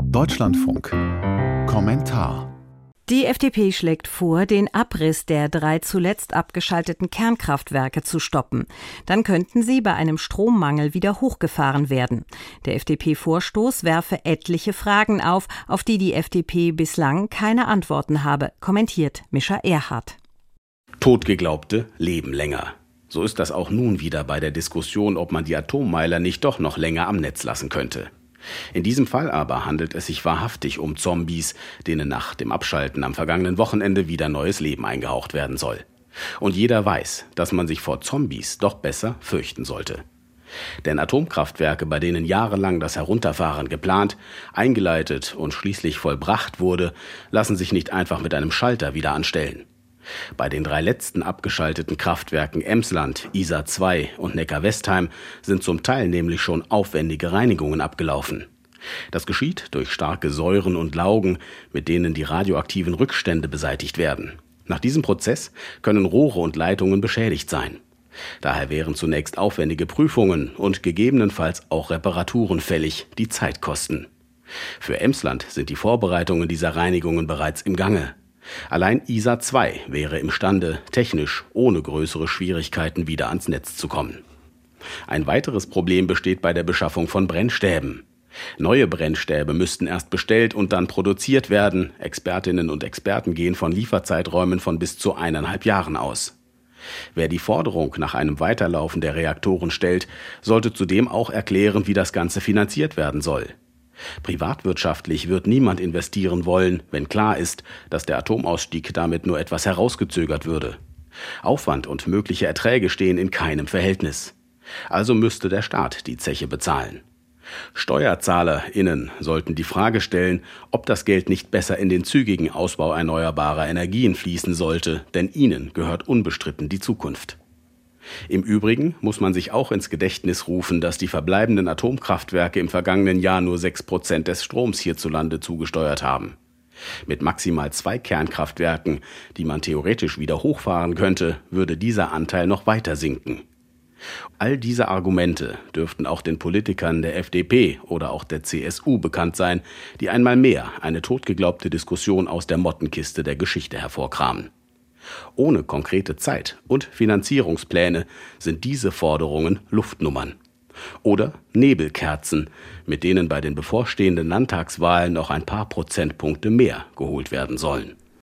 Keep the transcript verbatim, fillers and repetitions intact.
Deutschlandfunk. Kommentar. Die F D P schlägt vor, den Abriss der drei zuletzt abgeschalteten Kernkraftwerke zu stoppen. Dann könnten sie bei einem Strommangel wieder hochgefahren werden. Der F D P-Vorstoß werfe etliche Fragen auf, auf die die F D P bislang keine Antworten habe, kommentiert Mischa Erhardt. Totgeglaubte leben länger. So ist das auch nun wieder bei der Diskussion, ob man die Atommeiler nicht doch noch länger am Netz lassen könnte. In diesem Fall aber handelt es sich wahrhaftig um Zombies, denen nach dem Abschalten am vergangenen Wochenende wieder neues Leben eingehaucht werden soll. Und jeder weiß, dass man sich vor Zombies doch besser fürchten sollte. Denn Atomkraftwerke, bei denen jahrelang das Herunterfahren geplant, eingeleitet und schließlich vollbracht wurde, lassen sich nicht einfach mit einem Schalter wieder anstellen. Bei den drei letzten abgeschalteten Kraftwerken Emsland, Isar zwei und Neckar-Westheim sind zum Teil nämlich schon aufwendige Reinigungen abgelaufen. Das geschieht durch starke Säuren und Laugen, mit denen die radioaktiven Rückstände beseitigt werden. Nach diesem Prozess können Rohre und Leitungen beschädigt sein. Daher wären zunächst aufwendige Prüfungen und gegebenenfalls auch Reparaturen fällig, die Zeit kosten. Für Emsland sind die Vorbereitungen dieser Reinigungen bereits im Gange. Allein Isar zwei wäre imstande, technisch ohne größere Schwierigkeiten wieder ans Netz zu kommen. Ein weiteres Problem besteht bei der Beschaffung von Brennstäben. Neue Brennstäbe müssten erst bestellt und dann produziert werden. Expertinnen und Experten gehen von Lieferzeiträumen von bis zu eineinhalb Jahren aus. Wer die Forderung nach einem Weiterlaufen der Reaktoren stellt, sollte zudem auch erklären, wie das Ganze finanziert werden soll. Privatwirtschaftlich wird niemand investieren wollen, wenn klar ist, dass der Atomausstieg damit nur etwas herausgezögert würde. Aufwand und mögliche Erträge stehen in keinem Verhältnis. Also müsste der Staat die Zeche bezahlen. SteuerzahlerInnen sollten die Frage stellen, ob das Geld nicht besser in den zügigen Ausbau erneuerbarer Energien fließen sollte, denn ihnen gehört unbestritten die Zukunft. Im Übrigen muss man sich auch ins Gedächtnis rufen, dass die verbleibenden Atomkraftwerke im vergangenen Jahr nur sechs Prozent des Stroms hierzulande zugesteuert haben. Mit maximal zwei Kernkraftwerken, die man theoretisch wieder hochfahren könnte, würde dieser Anteil noch weiter sinken. All diese Argumente dürften auch den Politikern der F D P oder auch der C S U bekannt sein, die einmal mehr eine totgeglaubte Diskussion aus der Mottenkiste der Geschichte hervorkramen. Ohne konkrete Zeit- und Finanzierungspläne sind diese Forderungen Luftnummern. Oder Nebelkerzen, mit denen bei den bevorstehenden Landtagswahlen noch ein paar Prozentpunkte mehr geholt werden sollen.